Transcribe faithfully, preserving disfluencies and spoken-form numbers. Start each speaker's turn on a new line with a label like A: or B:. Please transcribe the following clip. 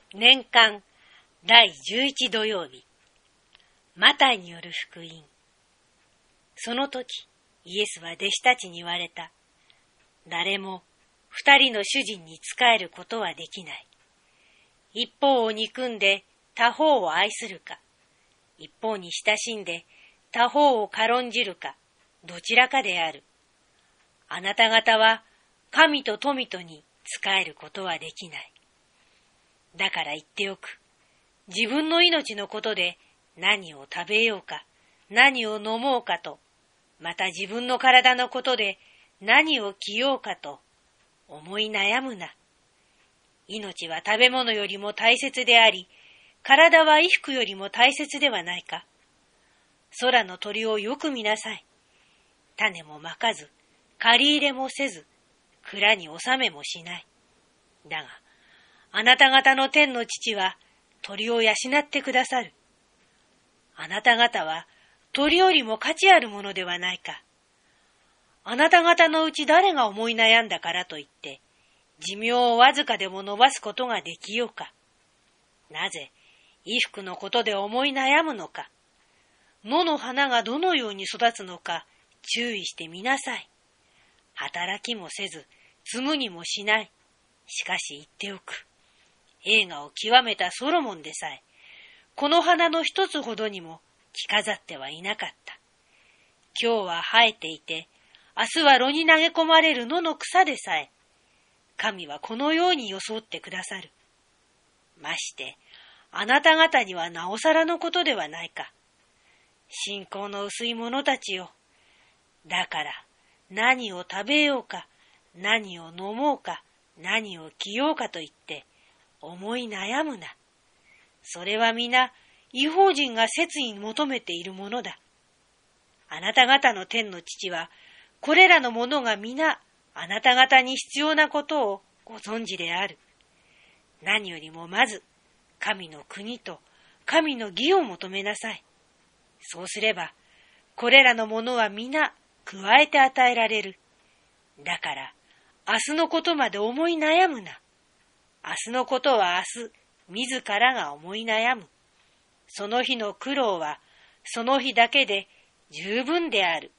A: 年間だいじゅういち土曜日、マタイによる福音。その時、イエスは弟子たちに言われた。誰も二人の主人に仕えることはできない。一方を憎んで他方を愛するか、一方に親しんで他方を軽んじるか、どちらかである。あなた方は神と富とに仕えることはできない。だから言っておく。自分の命のことで何を食べようか、何を飲もうかと、また自分の体のことで何を着ようかと思い悩むな。命は食べ物よりも大切であり、体は衣服よりも大切ではないか。空の鳥をよく見なさい。種もまかず、借り入れもせず、蔵に納めもしない。だが、あなた方の天の父は鳥を養ってくださる。あなた方は鳥よりも価値あるものではないか。あなた方のうち誰が思い悩んだからといって、寿命をわずかでも伸ばすことができようか。なぜ、衣服のことで思い悩むのか。野の花がどのように育つのか注意してみなさい。働きもせず、摘むにもしない。しかし言っておく。栄華を極めたソロモンでさえ、この花の一つほどにも着飾ってはいなかった。今日は生えていて、明日は炉に投げ込まれる野の草でさえ、神はこのように装ってくださる。まして、あなた方にはなおさらのことではないか。信仰の薄い者たちよ。だから、何を食べようか、何を飲もうか、何を着ようかと言って、思い悩むな。それは皆、異邦人が切に求めているものだ。あなた方の天の父は、これらのものが皆、あなた方に必要なことをご存知である。何よりもまず、神の国と神の義を求めなさい。そうすれば、これらのものは皆、加えて与えられる。だから、明日のことまで思い悩むな。明日のことは明日、自らが思い悩む。その日の苦労は、その日だけで十分である。